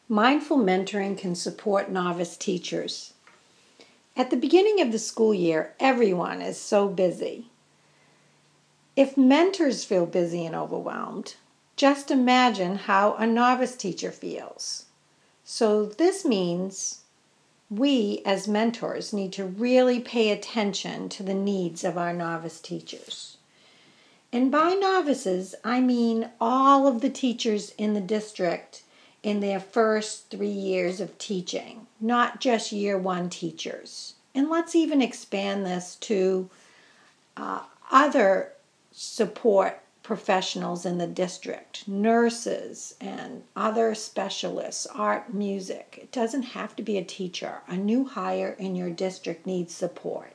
Mindful mentoring can support novice teachers. At the beginning of the school year, everyone is so busy. If mentors feel busy and overwhelmed, just imagine how a novice teacher feels. So this means we as mentors need to really pay attention to the needs of our novice teachers. And by novices, I mean all of the teachers in the district in their first 3 years of teaching, not just year one teachers. And let's even expand this to other support professionals in the district, nurses and other specialists, art, music. It doesn't have to be a teacher. A new hire in your district needs support.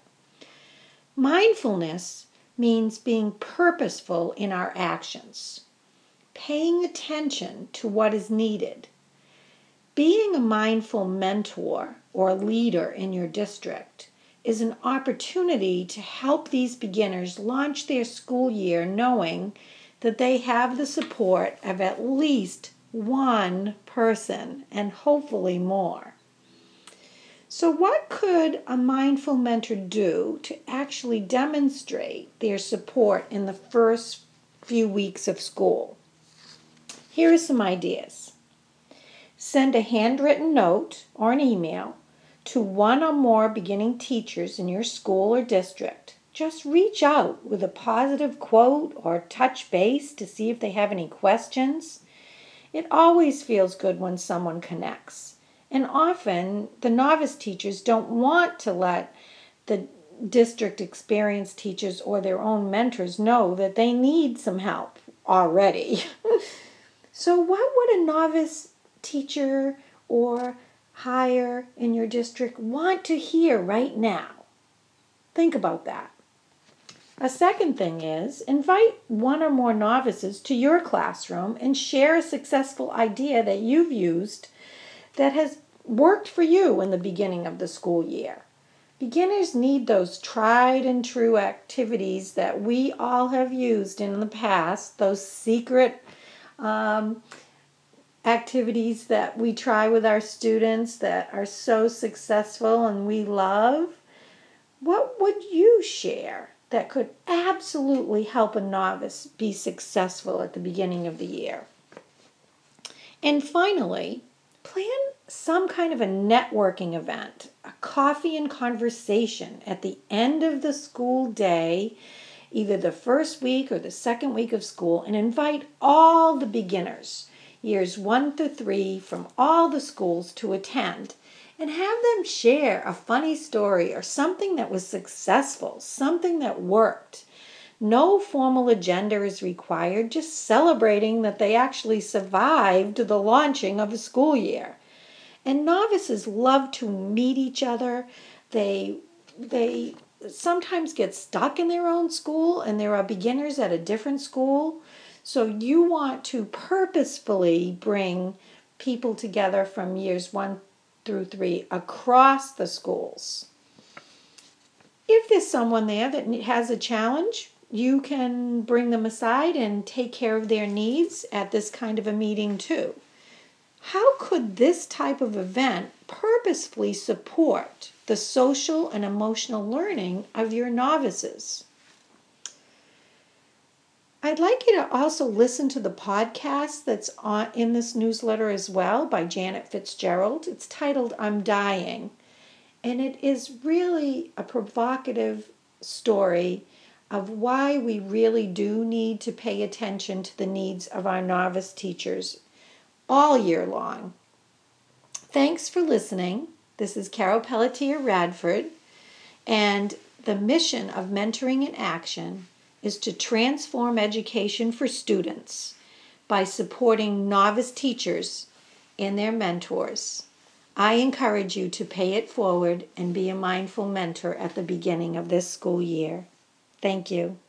Mindfulness means being purposeful in our actions, paying attention to what is needed. Being a mindful mentor or leader in your district is an opportunity to help these beginners launch their school year knowing that they have the support of at least one person and hopefully more. So what could a mindful mentor do to actually demonstrate their support in the first few weeks of school? Here are some ideas. Send a handwritten note or an email to one or more beginning teachers in your school or district. Just reach out with a positive quote or touch base to see if they have any questions. It always feels good when someone connects. And often the novice teachers don't want to let the district experienced teachers or their own mentors know that they need some help already. So what would a novice teacher or hire in your district want to hear right now? Think about that. A second thing is invite one or more novices to your classroom and share a successful idea that you've used that has worked for you in the beginning of the school year. Beginners need those tried and true activities that we all have used in the past, those secret activities that we try with our students that are so successful and we love. What would you share that could absolutely help a novice be successful at the beginning of the year? And finally, plan some kind of a networking event, a coffee and conversation at the end of the school day, either the first week or the second week of school, and invite all the beginners, years 1 through 3, from all the schools to attend, and have them share a funny story or something that was successful, something that worked. No formal agenda is required, just celebrating that they actually survived the launching of a school year. And novices love to meet each other. They sometimes get stuck in their own school, and there are beginners at a different school. So you want to purposefully bring people together from years 1 through 3 across the schools. If there's someone there that has a challenge, you can bring them aside and take care of their needs at this kind of a meeting too. How could this type of event purposefully support the social and emotional learning of your novices? I'd like you to also listen to the podcast that's in this newsletter as well by Janet Fitzgerald. It's titled I'm Dying, and it is really a provocative story of why we really do need to pay attention to the needs of our novice teachers all year long. Thanks for listening. This is Carol Pelletier Radford, and the mission of Mentoring in Action is to transform education for students by supporting novice teachers and their mentors. I encourage you to pay it forward and be a mindful mentor at the beginning of this school year. Thank you.